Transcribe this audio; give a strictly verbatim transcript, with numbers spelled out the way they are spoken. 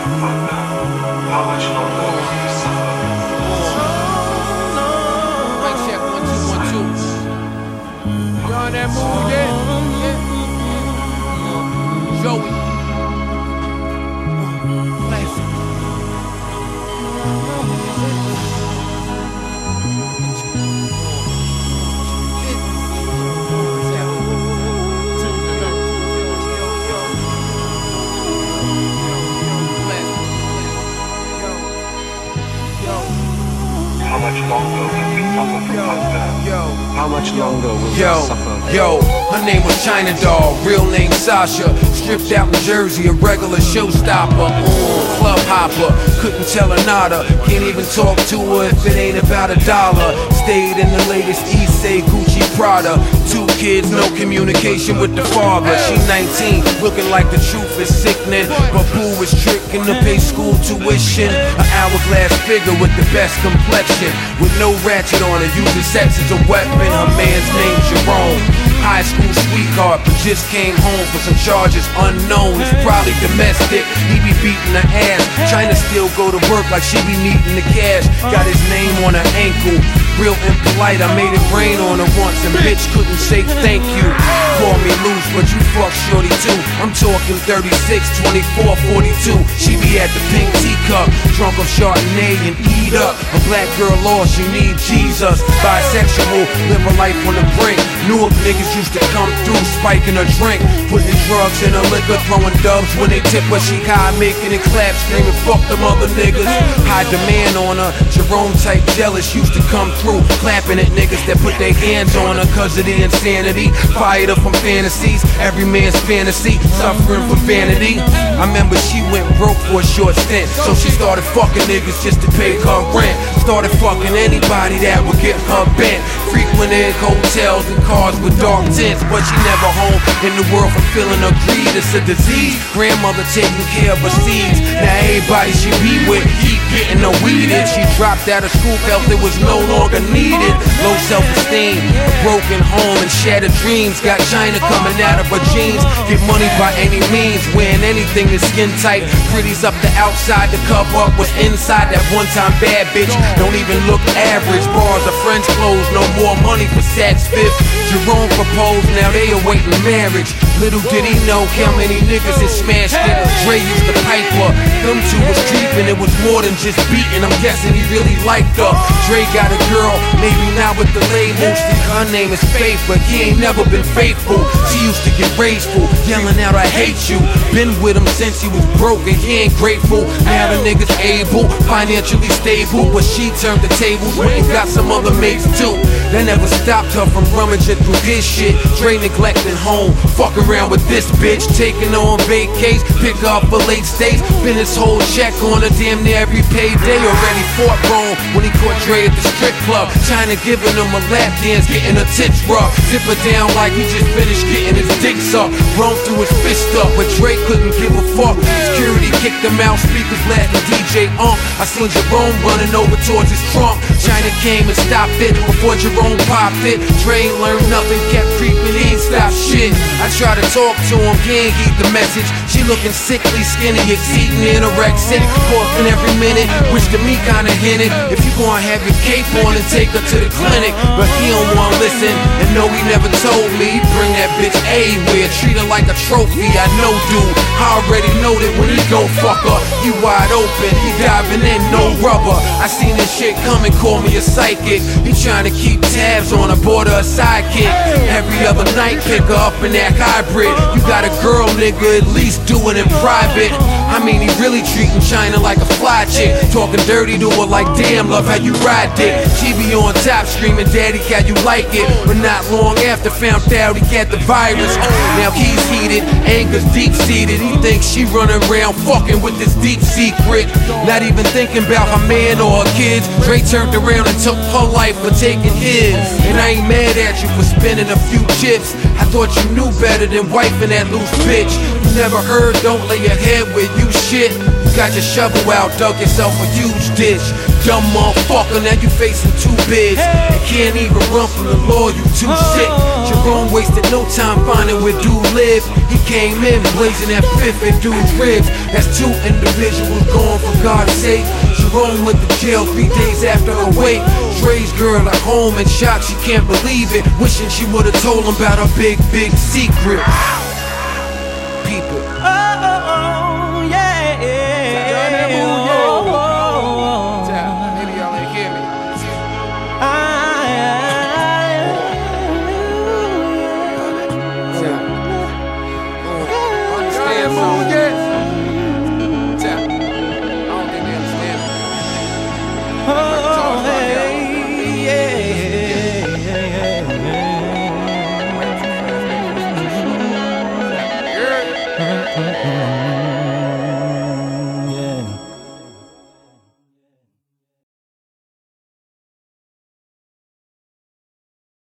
How much longer will you suffer? Mic check, one, two, one, two. You on that move, yeah? Yeah. Joey. Classic. How much longer will we suffer from hunger? How much longer will we Yo, suffer? yo, her name was China Doll, real name Sasha. Stripped out in Jersey, a regular showstopper. Mm, club hopper, couldn't tell her nada. Can't even talk to her if it ain't about a dollar. Stayed in the latest Issei, Gucci, Prada. Two kids, no communication with the father. She nineteen, looking like the truth is sickening. But boo was tricking to pay school tuition. An hourglass figure with the best complexion, with no ratchet on her, using sex as a weapon. Her man's named Jerome. High school sweetheart, but just came home for some charges unknown. It's probably domestic, he be beating her ass. China still go to work like she be needing the cash. Got his name on her ankle, real impolite. I made it rain on her once and bitch couldn't say thank you. Call me loose, but you fuck shorty too. I'm talking thirty-six, twenty-four, forty-two. She be at the pink teacup, drunk of Chardonnay and eat up. A black girl lost, she need Jesus. Bisexual, live a life on the brink. Newark niggas used to come through, spiking her drink, putting drugs in her liquor, throwing dubs when they tip her. She high, making it clap, screaming fuck them other niggas. High demand on her, Jerome type jealous used to come through, clapping at niggas that put their hands on her cause of the insanity. Fired up from fantasies, every man's fantasy, suffering from vanity. I remember she went broke for a short stint, so she started fucking niggas just to pay her rent. Started fucking anybody that would get her bent. Frequented hotels and cars with dark tints, but she never home in the world fulfilling her greed. It's a disease, grandmother taking care of her seeds. Now everybody she be with keep getting her weeded. She dropped out of school, felt it was no longer needed. Low self-esteem, a broken home and shattered dreams. Got China coming out of her jeans. Get money by any means, wearing anything that's skin tight. Pretties up the outside to cover up what's inside. That one-time bad bitch don't even look average. Bars of French clothes, no more money for Saks Fifth. Jerome proposed, now they awaiting marriage. Little did he know how many niggas had smashed it. Dre used to pipe her, them two was creeping. It was more than just beating, I'm guessing he really liked her. Dre got a girl, maybe not with the label. Her name is Faith, but he ain't never been faithful. She used to get rageful, yelling out I hate you. Been with him since he was broke and he ain't grateful. Now the nigga's able, financially stable, but she turned the tables, went and got some other mates too. That never stopped her from rummaging through his shit. Dre neglecting home, fuck around with this bitch. Taking her on vacays, pick her up for late stays. Been his whole check on her damn near every payday. Already fought wrong when he caught Dre at the strip club. China giving him a lap dance, getting her tits rough. Zip her down like he just finished getting his dick sucked. Run through his fist up, but Dre couldn't give a fuck. Security kicked him out, speakers blasting D J Ump. I seen Jerome running over towards his trunk. China came and stopped it before Jerome popped it. Dre ain't learned nothing, kept creeping, he ain't stopped shit. I try to talk to him, he ain't get the message. She looking sickly, skinny, exceeding anorexic, coughing every minute, which to me kinda hinted. If you gonna have your cape on and take her to the clinic, but he don't wanna listen, and no, he never told me. Bring that bitch everywhere, treat her like a trophy. I know dude, I already know that when he go fuck her, he wide open, he diving in, no rubber. I seen this shit coming, call me a psychic. He trying to keep tabs on her, bought her a sidekick. Every other night, pick her up in that hybrid. You got a girl, nigga, at least do it in private. I mean, he really treating China like a fly chick. Talking dirty to her like, damn, love how you ride dick. She be on top screaming, daddy, can you like it? But not long after, found out he got the virus. Now he's heated, anger's deep-seated. He thinks she running around fucking with this deep secret. Not even thinking about her man or her kids. Dre turned around and took her life for taking his. And I ain't mad at you for spending a few chips. I thought you knew better than wiping that loose bitch. You never heard, don't lay your head with you shit. You got your shovel out, dug yourself a huge ditch. Dumb motherfucker, now you facing two bids. You can't even run from the law, you too sick. Jerome wasted no time finding where dude lived. He came in blazing that fifth in dude's ribs. That's two individuals gone for God's sake. Jerome went to jail three days after her wake. Dre's girl at home in shock, she can't believe it. Wishing she would've told him about her big, big secret. People.